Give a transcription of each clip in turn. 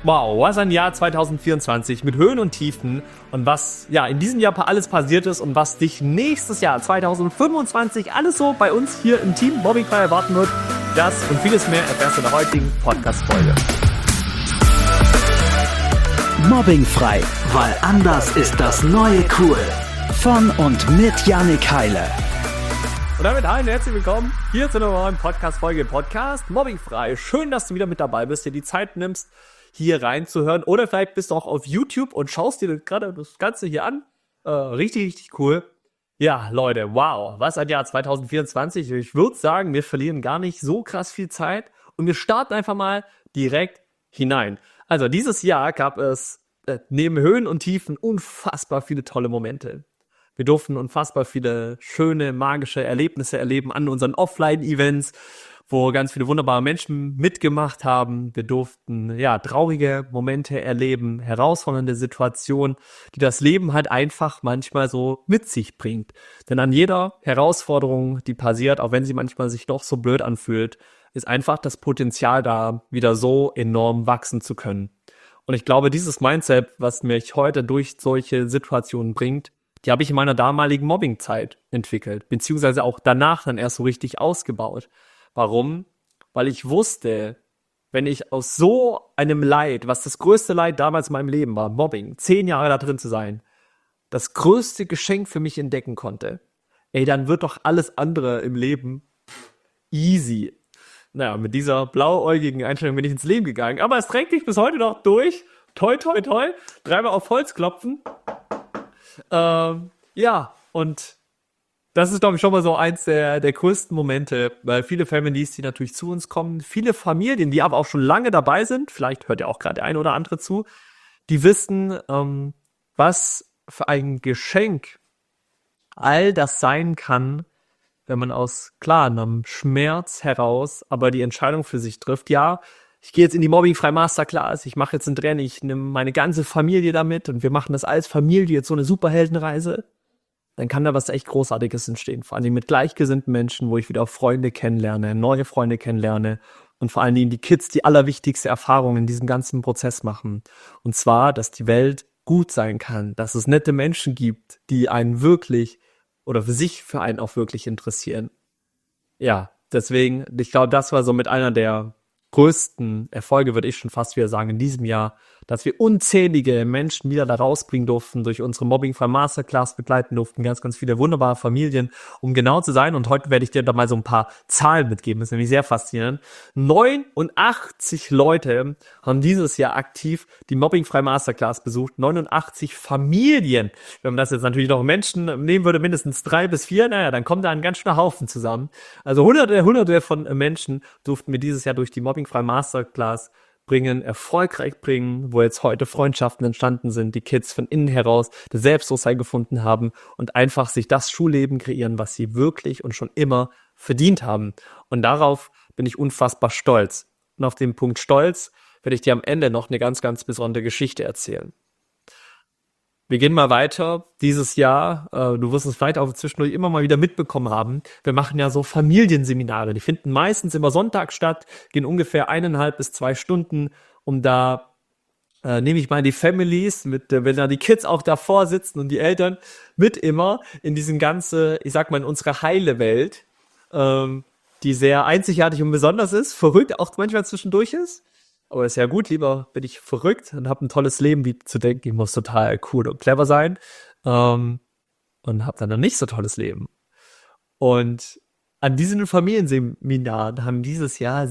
Wow, was ein Jahr 2024 mit Höhen und Tiefen und was ja in diesem Jahr alles passiert ist und was dich nächstes Jahr 2025 alles so bei uns hier im Team Mobbingfrei erwarten wird, das und vieles mehr erfährst du in der heutigen Podcast-Folge. Mobbingfrei, weil anders ist das neue cool. Von und mit Jannik Heile. Und damit ein herzlich willkommen hier zu einer neuen Podcast-Folge im Podcast Mobbingfrei. Schön, dass du wieder mit dabei bist, dir die Zeit nimmst, hier reinzuhören. Oder vielleicht bist du auch auf YouTube und schaust dir gerade das Ganze hier an. Richtig cool. Ja, Leute, wow, was ein Jahr 2024. Ich würde sagen, wir verlieren gar nicht so krass viel Zeit und wir starten einfach mal direkt hinein. Also dieses Jahr gab es neben Höhen und Tiefen unfassbar viele tolle Momente. Wir durften unfassbar viele schöne, magische Erlebnisse erleben an unseren Offline-Events, wo ganz viele wunderbare Menschen mitgemacht haben. Wir durften traurige Momente erleben, herausfordernde Situationen, die das Leben halt einfach manchmal so mit sich bringt. Denn an jeder Herausforderung, die passiert, auch wenn sie manchmal sich doch so blöd anfühlt, ist einfach das Potenzial da, wieder so enorm wachsen zu können. Und ich glaube, dieses Mindset, was mich heute durch solche Situationen bringt, die habe ich in meiner damaligen Mobbingzeit entwickelt, beziehungsweise auch danach dann erst so richtig ausgebaut. Warum? Weil ich wusste, wenn ich aus so einem Leid, was das größte Leid damals in meinem Leben war, Mobbing, 10 Jahre da drin zu sein, das größte Geschenk für mich entdecken konnte, dann wird doch alles andere im Leben easy. Naja, mit dieser blauäugigen Einstellung bin ich ins Leben gegangen, aber es trägt mich bis heute noch durch. Toi, toi, toi. 3-mal auf Holz klopfen. Und das ist, glaube ich, schon mal so eins der größten Momente, weil viele Families, die natürlich zu uns kommen, viele Familien, die aber auch schon lange dabei sind, vielleicht hört ja auch gerade der eine oder andere zu, die wissen, was für ein Geschenk all das sein kann, wenn man aus, klar, einem Schmerz heraus, aber die Entscheidung für sich trifft, ja, ich gehe jetzt in die Mobbingfrei Masterclass, ich mache jetzt ein Training, ich nehme meine ganze Familie damit und wir machen das als Familie, jetzt so eine Superheldenreise, dann kann da was echt Großartiges entstehen. Vor allem mit gleichgesinnten Menschen, wo ich wieder Freunde kennenlerne, neue Freunde kennenlerne und vor allen Dingen die Kids die allerwichtigste Erfahrung in diesem ganzen Prozess machen. Und zwar, dass die Welt gut sein kann, dass es nette Menschen gibt, die einen wirklich oder für einen auch wirklich interessieren. Ja, deswegen, ich glaube, das war so mit einer der größten Erfolge, würde ich schon fast wieder sagen, in diesem Jahr, dass wir unzählige Menschen wieder da rausbringen durften, durch unsere Mobbingfrei Masterclass begleiten durften, ganz viele wunderbare Familien, um genau zu sein. Und heute werde ich dir da mal so ein paar Zahlen mitgeben, das ist nämlich sehr faszinierend. 89 Leute haben dieses Jahr aktiv die Mobbingfrei Masterclass besucht, 89 Familien. Wenn man das jetzt natürlich noch Menschen nehmen würde, mindestens 3 bis 4, dann kommt da ein ganz schöner Haufen zusammen. Also hunderte von Menschen durften wir dieses Jahr durch die Mobbingfrei Masterclass erfolgreich bringen, wo jetzt heute Freundschaften entstanden sind, die Kids von innen heraus das Selbstbewusstsein gefunden haben und einfach sich das Schulleben kreieren, was sie wirklich und schon immer verdient haben. Und darauf bin ich unfassbar stolz. Und auf den Punkt Stolz werde ich dir am Ende noch eine ganz besondere Geschichte erzählen. Wir gehen mal weiter. Dieses Jahr, du wirst es vielleicht auch zwischendurch immer mal wieder mitbekommen haben, wir machen ja so Familienseminare. Die finden meistens immer Sonntag statt, gehen ungefähr 1,5 bis 2 Stunden, um da nehme ich mal die Families, wenn da die Kids auch davor sitzen und die Eltern mit immer in diesen ganze, ich sag mal, in unsere heile Welt, die sehr einzigartig und besonders ist, verrückt auch manchmal zwischendurch ist. Aber ist ja gut, lieber bin ich verrückt und habe ein tolles Leben, wie zu denken, ich muss total cool und clever sein und habe dann ein nicht so tolles Leben. Und an diesen Familienseminaren haben dieses Jahr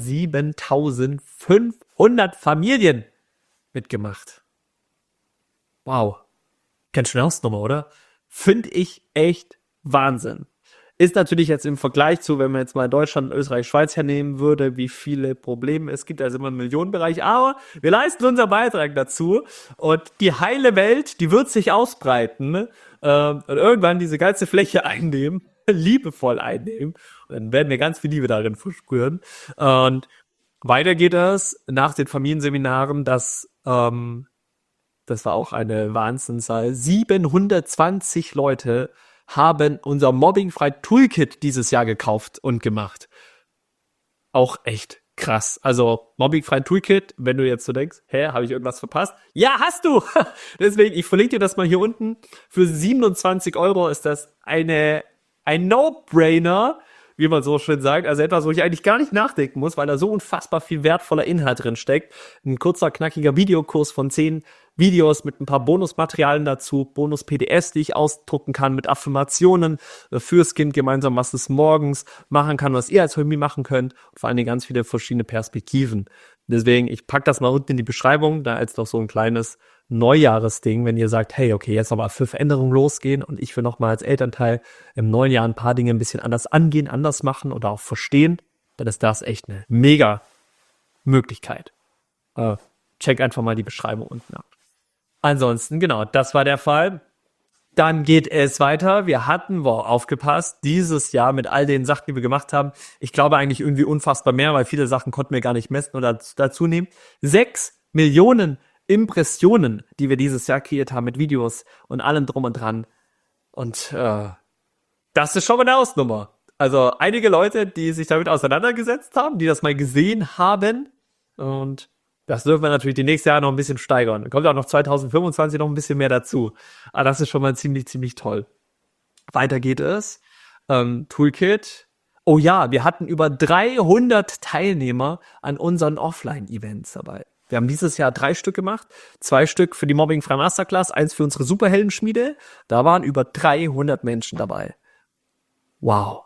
7.500 Familien mitgemacht. Wow. Ganz schön Hausnummer, oder? Finde ich echt Wahnsinn. Ist natürlich jetzt im Vergleich zu, wenn man jetzt mal Deutschland, Österreich, Schweiz hernehmen würde, wie viele Probleme es gibt, also immer im Millionenbereich, aber wir leisten unseren Beitrag dazu und die heile Welt, die wird sich ausbreiten und irgendwann diese ganze Fläche einnehmen, liebevoll einnehmen und dann werden wir ganz viel Liebe darin versprühen und weiter geht es nach den Familienseminaren, das war auch eine Wahnsinnszahl, 720 Leute haben unser Mobbingfrei Toolkit dieses Jahr gekauft und gemacht. Auch echt krass. Also Mobbingfrei Toolkit, wenn du jetzt so denkst, habe ich irgendwas verpasst? Ja, hast du! Deswegen, ich verlinke dir das mal hier unten. Für 27 € ist das ein No-Brainer, wie man so schön sagt. Also etwas, wo ich eigentlich gar nicht nachdenken muss, weil da so unfassbar viel wertvoller Inhalt drin steckt. Ein kurzer, knackiger Videokurs von 10 Videos mit ein paar Bonusmaterialien dazu, Bonus-PDFs, die ich ausdrucken kann mit Affirmationen fürs Kind gemeinsam, was es morgens machen kann, was ihr als Familie machen könnt und vor allen Dingen ganz viele verschiedene Perspektiven. Deswegen, ich pack das mal unten in die Beschreibung, da als noch so ein kleines Neujahresding, wenn ihr sagt, hey, okay, jetzt nochmal für Veränderungen losgehen und ich will nochmal als Elternteil im neuen Jahr ein paar Dinge ein bisschen anders angehen, anders machen oder auch verstehen, dann ist das echt eine mega Möglichkeit. Check einfach mal die Beschreibung unten ab. Ansonsten, genau, das war der Fall. Dann geht es weiter. Wir hatten, aufgepasst, dieses Jahr mit all den Sachen, die wir gemacht haben, ich glaube eigentlich irgendwie unfassbar mehr, weil viele Sachen konnten wir gar nicht messen oder dazu nehmen. 6 Millionen Impressionen, die wir dieses Jahr kreiert haben mit Videos und allem drum und dran. Und das ist schon mal eine Hausnummer. Also einige Leute, die sich damit auseinandergesetzt haben, die das mal gesehen haben. Und das dürfen wir natürlich die nächsten Jahre noch ein bisschen steigern. Dann kommt auch noch 2025 noch ein bisschen mehr dazu. Aber das ist schon mal ziemlich, ziemlich toll. Weiter geht es. Toolkit. Oh ja, wir hatten über 300 Teilnehmer an unseren Offline-Events dabei. Wir haben dieses Jahr 3 Stück gemacht. 2 Stück für die Mobbingfrei Masterclass, 1 für unsere Superheldenschmiede. Da waren über 300 Menschen dabei. Wow.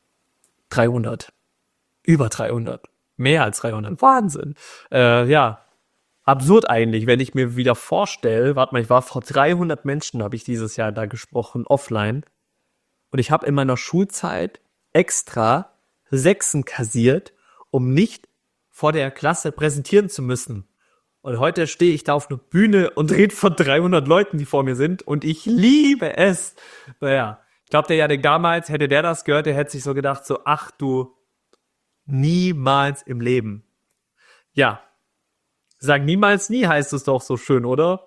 300. Über 300. Mehr als 300. Wahnsinn. Ja, absurd eigentlich, wenn ich mir wieder vorstelle, warte mal, ich war vor 300 Menschen, habe ich dieses Jahr da gesprochen, offline. Und ich habe in meiner Schulzeit extra 6 kassiert, um nicht vor der Klasse präsentieren zu müssen. Und heute stehe ich da auf einer Bühne und rede von 300 Leuten, die vor mir sind. Und ich liebe es. Naja, ich glaube, der Janik damals, hätte der das gehört, der hätte sich so gedacht, so, ach du, niemals im Leben. Ja, sag niemals nie, heißt es doch so schön, oder?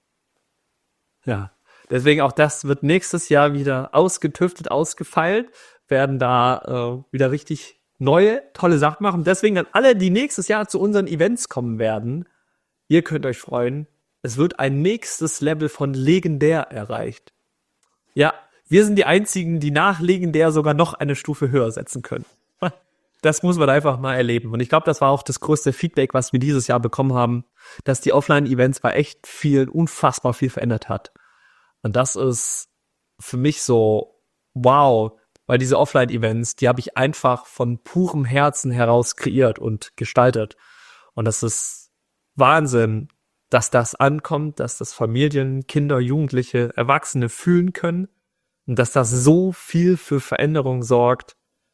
Ja, deswegen auch das wird nächstes Jahr wieder ausgetüftet, ausgefeilt, werden da wieder richtig neue, tolle Sachen machen. Deswegen an alle, die nächstes Jahr zu unseren Events kommen werden, ihr könnt euch freuen, es wird ein nächstes Level von legendär erreicht. Ja, wir sind die Einzigen, die nach legendär sogar noch eine Stufe höher setzen können. Das muss man einfach mal erleben. Und ich glaube, das war auch das größte Feedback, was wir dieses Jahr bekommen haben, dass die Offline-Events bei echt unfassbar viel verändert hat. Und das ist für mich so, wow, weil diese Offline-Events, die habe ich einfach von purem Herzen heraus kreiert und gestaltet. Und das ist Wahnsinn, dass das ankommt, dass das Familien, Kinder, Jugendliche, Erwachsene fühlen können und dass das so viel für Veränderung sorgt.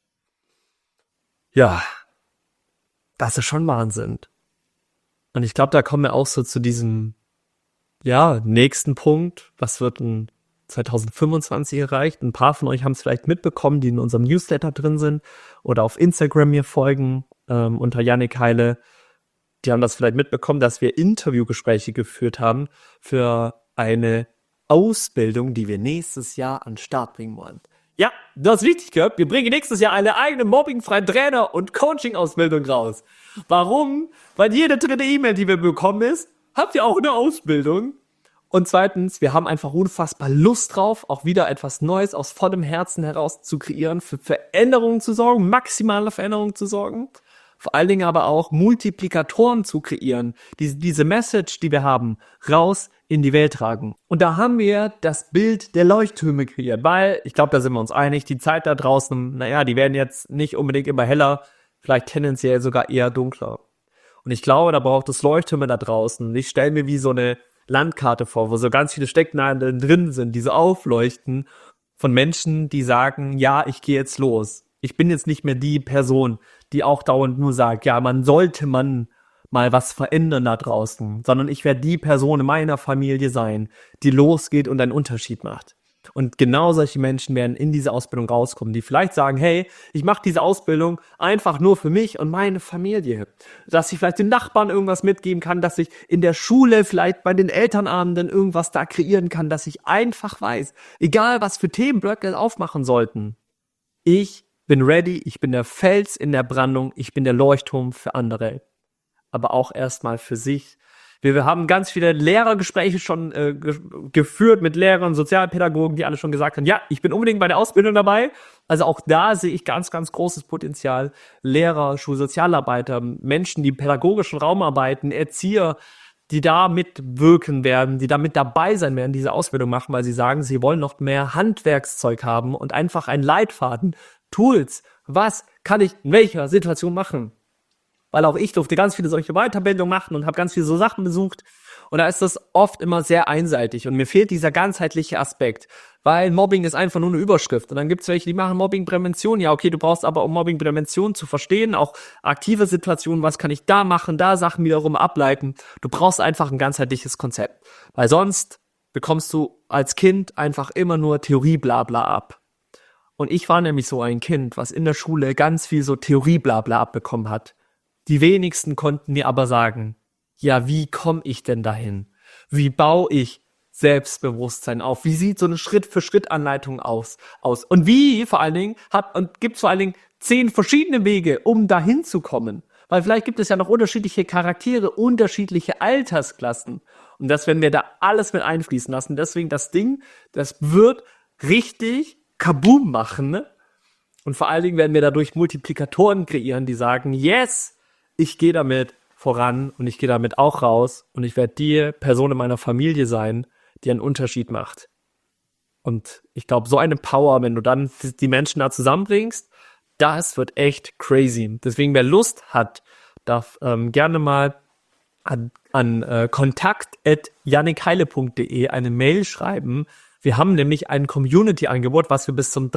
Ja, das ist schon Wahnsinn. Und ich glaube, da kommen wir auch so zu diesem, nächsten Punkt. Was wird in 2025 erreicht? Ein paar von euch haben es vielleicht mitbekommen, die in unserem Newsletter drin sind oder auf Instagram mir folgen, unter Jannik Heile. Die haben das vielleicht mitbekommen, dass wir Interviewgespräche geführt haben für eine Ausbildung, die wir nächstes Jahr an den Start bringen wollen. Ja, du hast richtig gehört. Wir bringen nächstes Jahr eine eigene mobbingfreie Trainer- und Coaching-Ausbildung raus. Warum? Weil jede dritte E-Mail, die wir bekommen, ist, habt ihr auch eine Ausbildung? Und zweitens, wir haben einfach unfassbar Lust drauf, auch wieder etwas Neues aus vollem Herzen heraus zu kreieren, für Veränderungen zu sorgen, maximale Veränderungen zu sorgen. Vor allen Dingen aber auch Multiplikatoren zu kreieren, die diese Message, die wir haben, raus in die Welt tragen. Und da haben wir das Bild der Leuchttürme kreiert, weil, ich glaube, da sind wir uns einig, die Zeit da draußen, die werden jetzt nicht unbedingt immer heller, vielleicht tendenziell sogar eher dunkler. Und ich glaube, da braucht es Leuchttürme da draußen. Ich stelle mir wie so eine Landkarte vor, wo so ganz viele Stecknadeln drin sind, die so aufleuchten von Menschen, die sagen, ja, ich gehe jetzt los. Ich bin jetzt nicht mehr die Person, die auch dauernd nur sagt, ja, man mal was verändern da draußen, sondern ich werde die Person in meiner Familie sein, die losgeht und einen Unterschied macht. Und genau solche Menschen werden in diese Ausbildung rauskommen, die vielleicht sagen, hey, ich mache diese Ausbildung einfach nur für mich und meine Familie. Dass ich vielleicht den Nachbarn irgendwas mitgeben kann, dass ich in der Schule vielleicht bei den Elternabenden irgendwas da kreieren kann, dass ich einfach weiß, egal was für Themenblöcke aufmachen sollten, ich bin ready, ich bin der Fels in der Brandung, ich bin der Leuchtturm für andere, aber auch erstmal für sich. Wir haben ganz viele Lehrergespräche schon geführt mit Lehrern, Sozialpädagogen, die alle schon gesagt haben, ja, ich bin unbedingt bei der Ausbildung dabei. Also auch da sehe ich ganz, ganz großes Potenzial. Lehrer, Schulsozialarbeiter, Menschen, die im pädagogischen Raum arbeiten, Erzieher, die da mitwirken werden, die da mit dabei sein werden, diese Ausbildung machen, weil sie sagen, sie wollen noch mehr Handwerkszeug haben und einfach einen Leitfaden, Tools. Was kann ich in welcher Situation machen? Weil auch ich durfte ganz viele solche Weiterbildungen machen und habe ganz viele so Sachen besucht. Und da ist das oft immer sehr einseitig. Und mir fehlt dieser ganzheitliche Aspekt. Weil Mobbing ist einfach nur eine Überschrift. Und dann gibt es welche, die machen Mobbingprävention. Ja, okay, du brauchst aber, um Mobbingprävention zu verstehen, auch aktive Situationen, was kann ich da machen, da Sachen wiederum ableiten. Du brauchst einfach ein ganzheitliches Konzept. Weil sonst bekommst du als Kind einfach immer nur Theorie-Blabla ab. Und ich war nämlich so ein Kind, was in der Schule ganz viel so Theorie-Blabla abbekommen hat. Die wenigsten konnten mir aber sagen, ja, wie komme ich denn dahin? Wie baue ich Selbstbewusstsein auf? Wie sieht so eine Schritt-für-Schritt-Anleitung aus? Und wie vor allen Dingen gibt es vor allen Dingen 10 verschiedene Wege, um dahin zu kommen. Weil vielleicht gibt es ja noch unterschiedliche Charaktere, unterschiedliche Altersklassen. Und das werden wir da alles mit einfließen lassen. Deswegen das Ding, das wird richtig Kaboom machen. Ne? Und vor allen Dingen werden wir dadurch Multiplikatoren kreieren, die sagen, yes, ich gehe damit voran und ich gehe damit auch raus und ich werde die Person in meiner Familie sein, die einen Unterschied macht. Und ich glaube, so eine Power, wenn du dann die Menschen da zusammenbringst, das wird echt crazy. Deswegen, wer Lust hat, darf gerne mal an kontakt@jannikheile.de eine Mail schreiben. Wir haben nämlich ein Community-Angebot, was wir bis zum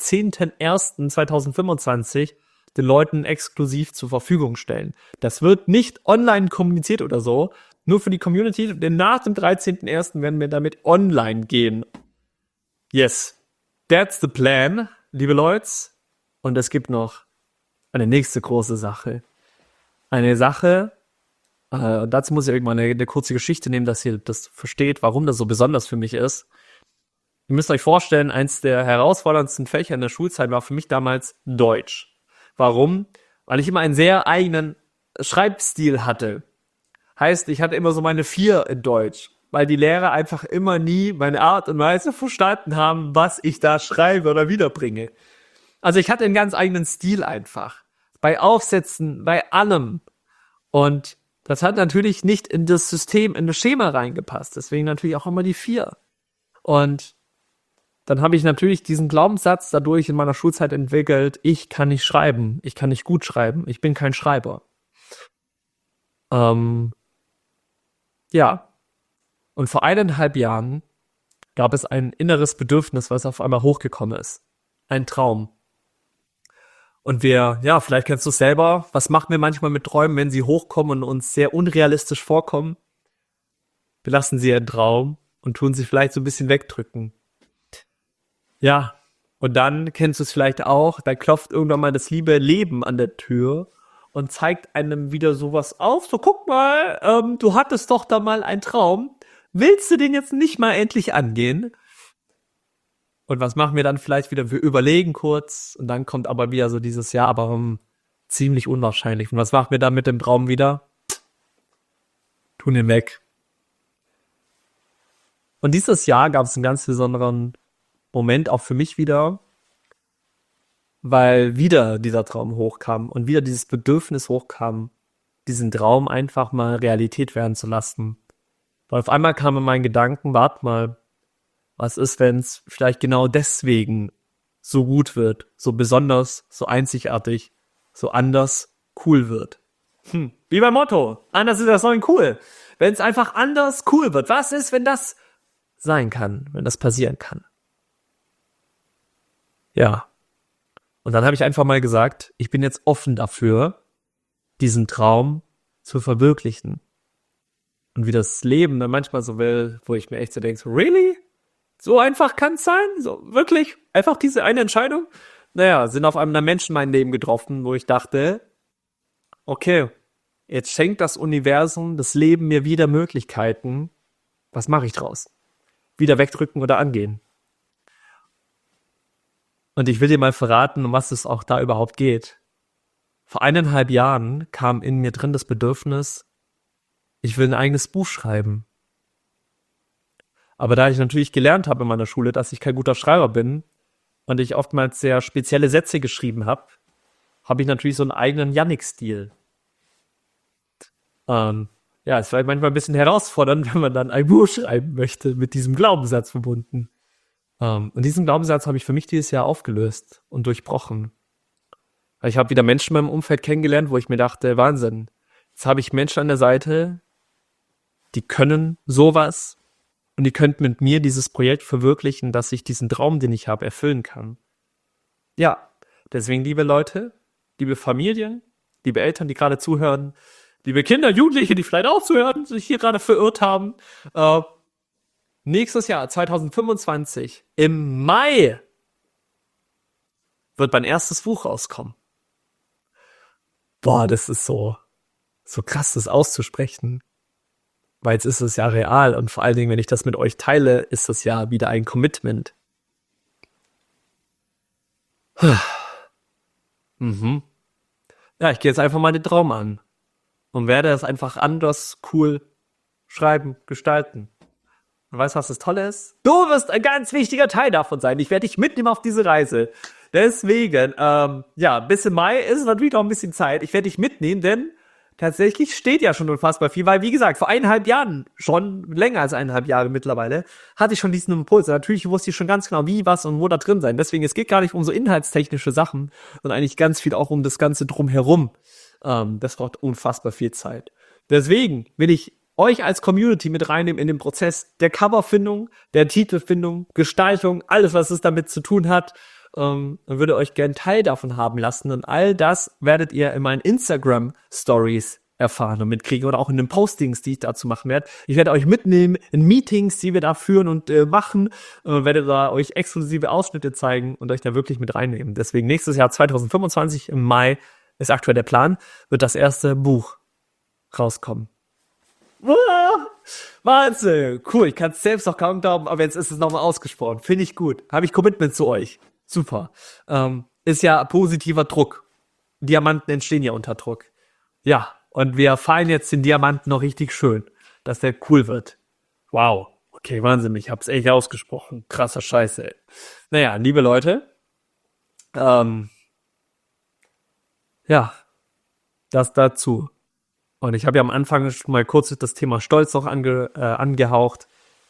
13.01.2025 den Leuten exklusiv zur Verfügung stellen. Das wird nicht online kommuniziert oder so, nur für die Community, denn nach dem 13.01. werden wir damit online gehen. Yes, that's the plan, liebe Leute. Und es gibt noch eine nächste große Sache. Eine Sache, dazu muss ich irgendwann eine kurze Geschichte nehmen, dass ihr das versteht, warum das so besonders für mich ist. Ihr müsst euch vorstellen, eins der herausforderndsten Fächer in der Schulzeit war für mich damals Deutsch. Warum? Weil ich immer einen sehr eigenen Schreibstil hatte. Heißt, ich hatte immer so meine 4 in Deutsch, weil die Lehrer einfach immer nie meine Art und Weise verstanden haben, was ich da schreibe oder wiederbringe. Also ich hatte einen ganz eigenen Stil einfach. Bei Aufsätzen, bei allem. Und das hat natürlich nicht in das System, in das Schema reingepasst. Deswegen natürlich auch immer die 4. Und dann habe ich natürlich diesen Glaubenssatz dadurch in meiner Schulzeit entwickelt, ich kann nicht schreiben, ich kann nicht gut schreiben, ich bin kein Schreiber. Ja. Und vor 1,5 Jahren gab es ein inneres Bedürfnis, was auf einmal hochgekommen ist. Ein Traum. Und vielleicht kennst du es selber, was machen wir manchmal mit Träumen, wenn sie hochkommen und uns sehr unrealistisch vorkommen? Wir lassen sie einen Traum und tun sie vielleicht so ein bisschen wegdrücken. Ja, und dann kennst du es vielleicht auch, da klopft irgendwann mal das liebe Leben an der Tür und zeigt einem wieder sowas auf. So, guck mal, du hattest doch da mal einen Traum. Willst du den jetzt nicht mal endlich angehen? Und was machen wir dann vielleicht wieder? Wir überlegen kurz und dann kommt aber wieder so dieses Jahr, aber ziemlich unwahrscheinlich. Und was machen wir dann mit dem Traum wieder? Tun ihn weg. Und dieses Jahr gab es einen ganz besonderen Moment auch für mich wieder, weil wieder dieser Traum hochkam und wieder dieses Bedürfnis hochkam, diesen Traum einfach mal Realität werden zu lassen. Weil auf einmal kam in meinen Gedanken, warte mal, was ist, wenn es vielleicht genau deswegen so gut wird, so besonders, so einzigartig, so anders cool wird. Wie beim Motto, anders ist das neue cool. Wenn es einfach anders cool wird, was ist, wenn das sein kann, wenn das passieren kann? Ja. Und dann habe ich einfach mal gesagt, ich bin jetzt offen dafür, diesen Traum zu verwirklichen. Und wie das Leben dann manchmal so will, wo ich mir echt so denke, so, really? So einfach kann es sein? So, wirklich? Einfach diese eine Entscheidung? Naja, sind auf einmal Menschen mein Leben getroffen, wo ich dachte, okay, jetzt schenkt das Universum, das Leben mir wieder Möglichkeiten. Was mache ich draus? Wieder wegdrücken oder angehen? Und ich will dir mal verraten, um was es auch da überhaupt geht. Vor 1,5 Jahren kam in mir drin das Bedürfnis, ich will ein eigenes Buch schreiben. Aber da ich natürlich gelernt habe in meiner Schule, dass ich kein guter Schreiber bin und ich oftmals sehr spezielle Sätze geschrieben habe, habe ich natürlich so einen eigenen Yannick-Stil. Ja, es war manchmal ein bisschen herausfordernd, wenn man dann ein Buch schreiben möchte, mit diesem Glaubenssatz verbunden. Und diesen Glaubenssatz habe ich für mich dieses Jahr aufgelöst und durchbrochen. Weil ich habe wieder Menschen in meinem Umfeld kennengelernt, wo ich mir dachte, Wahnsinn, jetzt habe ich Menschen an der Seite, die können sowas und die könnten mit mir dieses Projekt verwirklichen, dass ich diesen Traum, den ich habe, erfüllen kann. Ja, deswegen, liebe Leute, liebe Familien, liebe Eltern, die gerade zuhören, liebe Kinder, Jugendliche, die vielleicht auch zuhören, sich hier gerade verirrt haben, nächstes Jahr, 2025, im Mai, wird mein erstes Buch rauskommen. Boah, das ist so krass, das auszusprechen. Weil jetzt ist es ja real und vor allen Dingen, wenn ich das mit euch teile, ist es ja wieder ein Commitment. Ja, ich gehe jetzt einfach mal den Traum an und werde es einfach anders cool schreiben, gestalten. Und weißt du, was das Tolle ist? Du wirst ein ganz wichtiger Teil davon sein. Ich werde dich mitnehmen auf diese Reise. Deswegen, ja, bis im Mai ist es natürlich noch ein bisschen Zeit. Ich werde dich mitnehmen, denn tatsächlich steht ja schon unfassbar viel, weil, wie gesagt, vor 1,5 Jahren, schon länger als 1,5 Jahre mittlerweile, hatte ich schon diesen Impuls. Natürlich wusste ich schon ganz genau, wie, was und wo da drin sein. Deswegen, es geht gar nicht um so inhaltstechnische Sachen, sondern eigentlich ganz viel auch um das Ganze drumherum. Das braucht unfassbar viel Zeit. Deswegen will ich euch als Community mit reinnehmen in den Prozess der Coverfindung, der Titelfindung, Gestaltung, alles, was es damit zu tun hat. Und würde euch gern Teil davon haben lassen. Und all das werdet ihr in meinen Instagram-Stories erfahren und mitkriegen oder auch in den Postings, die ich dazu machen werde. Ich werde euch mitnehmen in Meetings, die wir da führen und machen. Werde da euch exklusive Ausschnitte zeigen und euch da wirklich mit reinnehmen. Deswegen nächstes Jahr 2025 im Mai ist aktuell der Plan, wird das erste Buch rauskommen. Wahnsinn, cool, ich kann es selbst noch kaum glauben, aber jetzt ist es nochmal ausgesprochen. Finde ich gut. Habe ich Commitment zu euch. Super. Ist ja positiver Druck. Diamanten entstehen ja unter Druck. Ja, und wir feiern jetzt den Diamanten noch richtig schön, dass der cool wird. Wow. Okay, Wahnsinn, ich hab's echt ausgesprochen. Krasser Scheiße, ey. Naja, liebe Leute, ja, das dazu. Und ich habe ja am Anfang schon mal kurz das Thema Stolz noch angehaucht.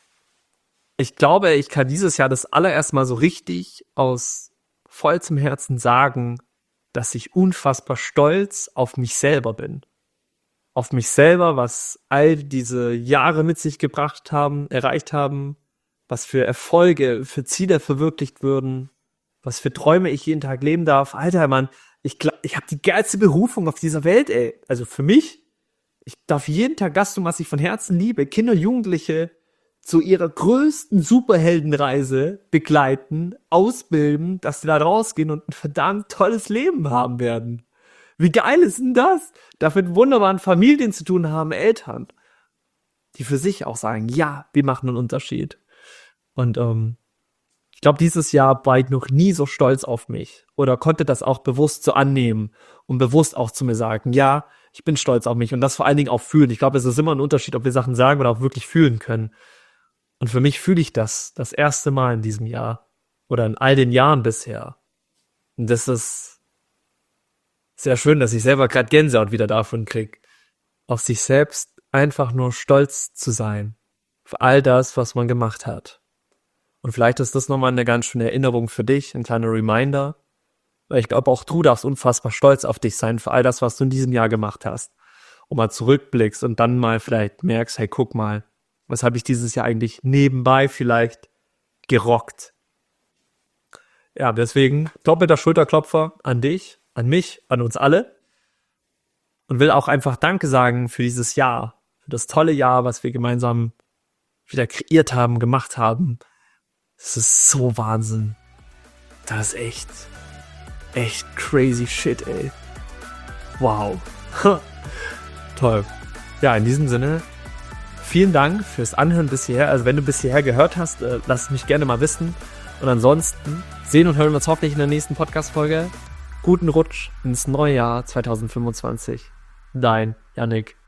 Ich glaube, ich kann dieses Jahr das allererste Mal so richtig aus vollstem Herzen sagen, dass ich unfassbar stolz auf mich selber bin. Auf mich selber, was all diese Jahre mit sich gebracht haben, erreicht haben, was für Erfolge, für Ziele verwirklicht würden, was für Träume ich jeden Tag leben darf. Alter, Mann, ich habe die geilste Berufung auf dieser Welt, ey. Also für mich, ich darf jeden Tag das tun, was ich von Herzen liebe. Kinder, Jugendliche zu ihrer größten Superheldenreise begleiten, ausbilden, dass sie da rausgehen und ein verdammt tolles Leben haben werden. Wie geil ist denn das? Da mit wunderbaren Familien zu tun haben, Eltern, die für sich auch sagen, ja, wir machen einen Unterschied. Und ich glaube, dieses Jahr war ich noch nie so stolz auf mich oder konnte das auch bewusst so annehmen und bewusst auch zu mir sagen, ja, ich bin stolz auf mich und das vor allen Dingen auch fühlen. Ich glaube, es ist immer ein Unterschied, ob wir Sachen sagen oder auch wirklich fühlen können. Und für mich fühle ich das erste Mal in diesem Jahr oder in all den Jahren bisher. Und das ist sehr schön, dass ich selber gerade Gänsehaut wieder davon kriege, auf sich selbst einfach nur stolz zu sein für all das, was man gemacht hat. Und vielleicht ist das nochmal eine ganz schöne Erinnerung für dich, ein kleiner Reminder, weil ich glaube, auch du darfst unfassbar stolz auf dich sein für all das, was du in diesem Jahr gemacht hast. Und mal zurückblickst und dann mal vielleicht merkst, hey, guck mal, was habe ich dieses Jahr eigentlich nebenbei vielleicht gerockt? Ja, deswegen doppelter Schulterklopfer an dich, an mich, an uns alle. Und will auch einfach Danke sagen für dieses Jahr, für das tolle Jahr, was wir gemeinsam wieder kreiert haben, gemacht haben. Das ist so Wahnsinn. Das ist echt crazy shit, ey. Wow. Toll. Ja, in diesem Sinne, vielen Dank fürs Anhören bis hierher. Also wenn du bis hierher gehört hast, lass es mich gerne mal wissen. Und ansonsten sehen und hören wir uns hoffentlich in der nächsten Podcast-Folge. Guten Rutsch ins neue Jahr 2025. Dein Yannick.